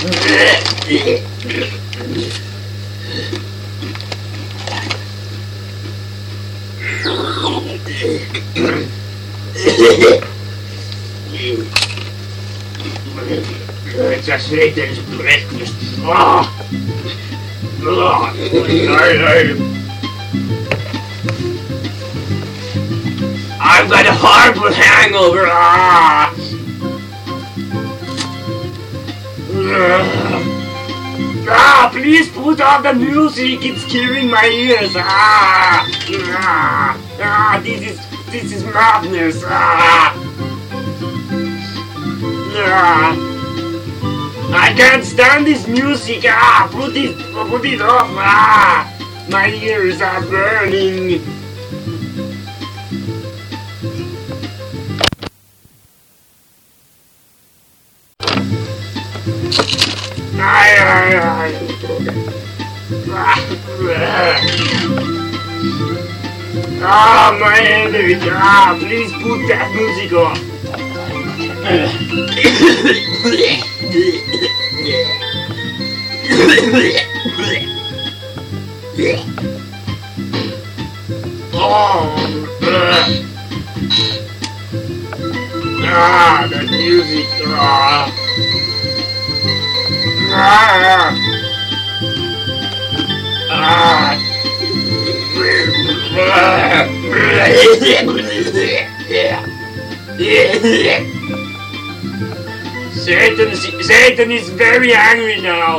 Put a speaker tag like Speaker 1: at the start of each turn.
Speaker 1: Just ate this breakfast. I've got a horrible hangover. Please put off the music. It's killing my ears. This is madness. I can't stand this music. Put it off. My ears are burning. My headache. Please put that music off. That music. Satan is very angry now.